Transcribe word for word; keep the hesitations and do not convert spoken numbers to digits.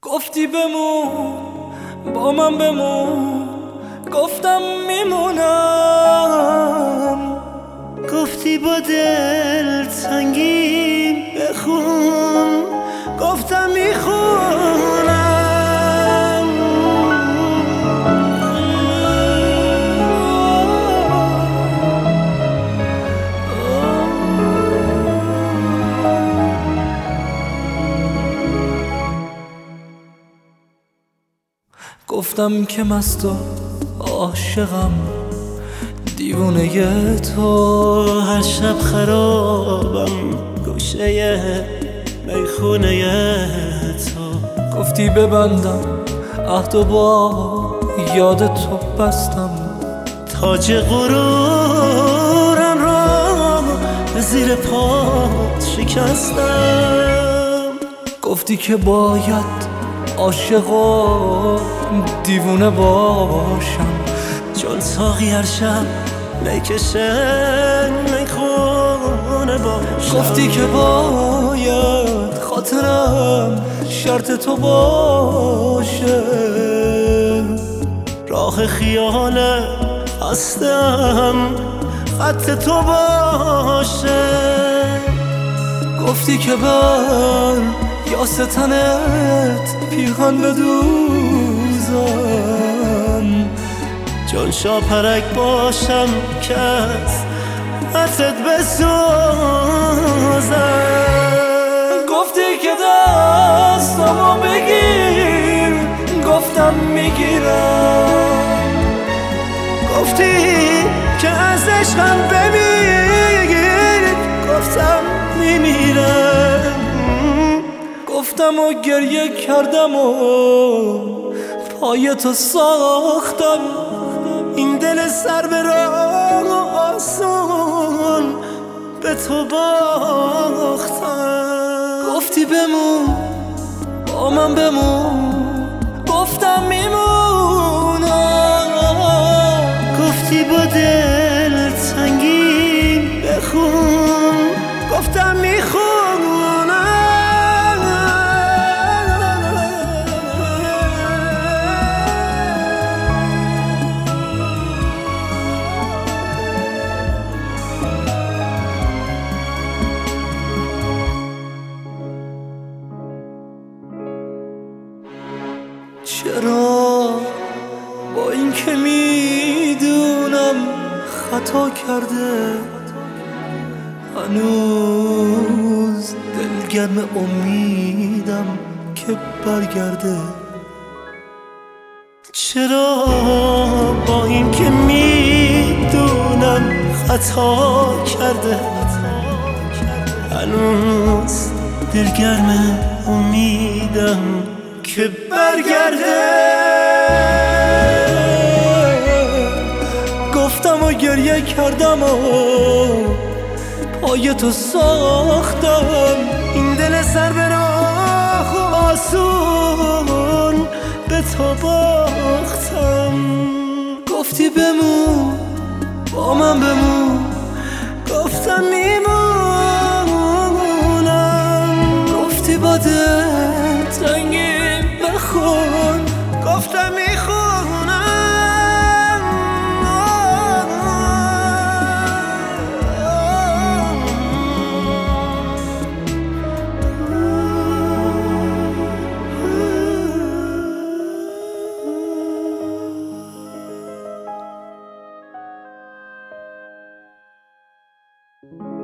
گفتی بمون با من بمون، گفتم میمونم. گفتی با دل تنگیم بخون، گفتم میخونم. گفتم که مست و عاشقم، دیوونه تو. هر شب خرابم گوشه میخونه تو. گفتی ببندم عهد و با یاد تو بستم. تاج غرورم را زیر پات شکستم. گفتی که باید عاشق و دیوونه باشم، چون ساقی هر شب میکشه میخونه باشم. گفتی که باید خاطرم شرط تو باشه، راه خیال هستم خط تو باشه. گفتی که بر یا ستنت پیغان بدوزم، چون شاپرک باشم که از خطت بسوزم. گفتی که دستمو بگیر، گفتم میگیرم. گفتی که از عشقم بمیر، گفتم میمیرم. گفتم و گریه کردم و پای تو ساختم. این دل سر به راه آسون به تو باختم. گفتی بمون با من بمون، گفتم میمونم. گفتی با دل تنگیم بخون، گفتم میخونم. چرا با این که میدونم خطا کرده، هنوز دلگرم امیدم که برگرده. چرا با این که میدونم خطا کرده، هنوز دلگرم امیدم که برگرده. گفتم و گریه کردم و پای تو ساختم. این دل سر به راه آسون به تو باختم. گفتی بمون با من بمون، گفتم میمونم. گفتی با دل تنگیم بخون، گفتم میخونم. thank you